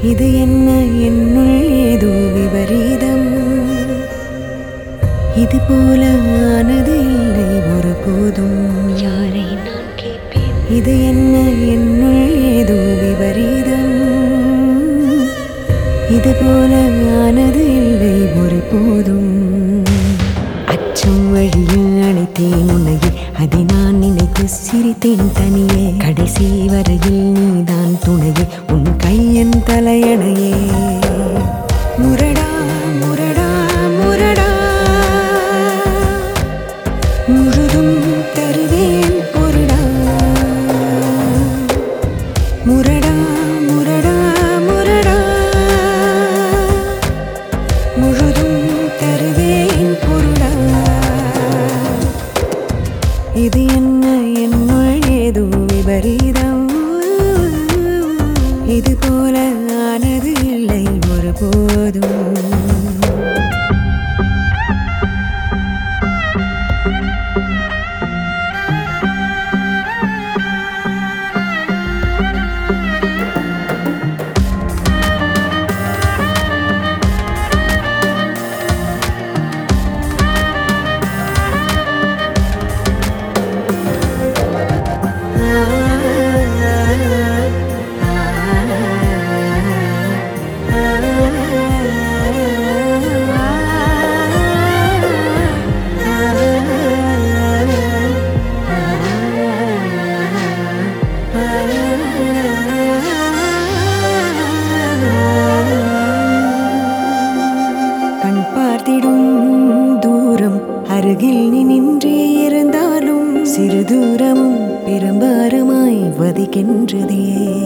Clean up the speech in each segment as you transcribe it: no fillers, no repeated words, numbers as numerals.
இது என்ன என்னுள் ஏதோ விபரீதம் இது போல ஆனது இல்லை ஒருபோதும் யாரை நான் கேட்பேன் இது என்ன என்னுள் ஏதோ விபரீதம் இது போல ஆனது இல்லை ஒருபோதும் அச்சம் வழியில் அழைத்தேன் உன்னையே அதை நான் நினைத்து சிரித்தேன் தனியே கடைசி வரையில் நீதான் துணையே உன் கையின் தலையணையே முரடா முரடா முரடா முழுதும் தருவேன் பொருடா முரடா முரடா முரடா முழுதும் தருவேன் பொருடா இது என்ன என்னுள் ஏதோ விபரீதம் இது போல ஆனது இல்லை ஒருபோதும் தூரம் அருகில் நீ நின்றே இருந்தாலும் சிறு தூரமும் பெரும்பாரமாய் வதிக்கின்றதே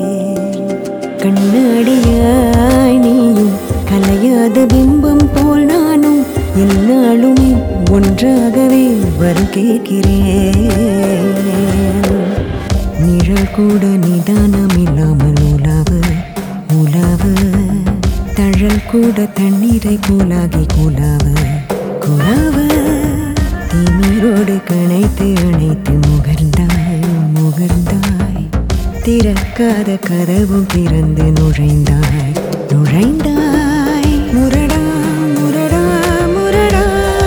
கண்ணாடியாய் நீயும் கலையாத பிம்பம் போல் நானும் என்னாலுமே ஒன்றாகவே வரும் கேட்கிறேன் நிழல் கூட நிதானம் இல்லாமல் உலாவு உலாவு தழல் கூட தண்ணீரை கூலாகி கூலாவு கூலாவு தீமீரோடு கணைத்து அணைத்து முகர்ந்தாய் முகர்ந்தாய் திறக்காத கதவும் திறந்து நுழைந்தாய் நுழைந்தாய் முரடா முரடா முரடா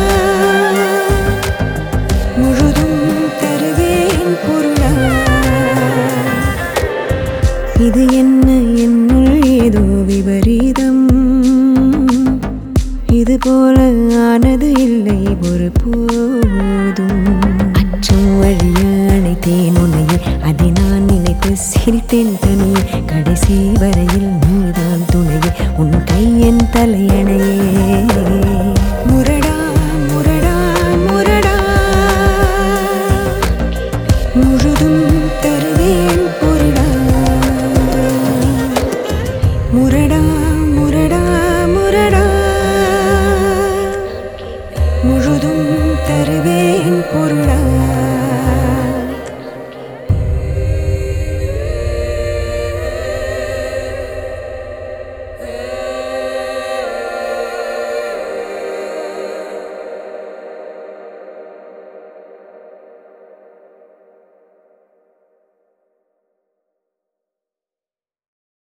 முழுதும் தருவேன் பொருளா இது என்ன என்னுள் ஏதோ விபரீதம் இது போல ஆனது இல்லை ஒருபோதும் அச்சம் வழிய அழைத்தேன் உன்னையே அதை நான் நினைத்து சிரித்தேன் தனியே கடைசி வரையில் நீதான் துணையே உன் கையின் தலையணையே முரடா முரடா முரடா முழுதும் தருவேன் பொருடா முரடா முரடா முரடா முழுதும் தருவேன் பொருளா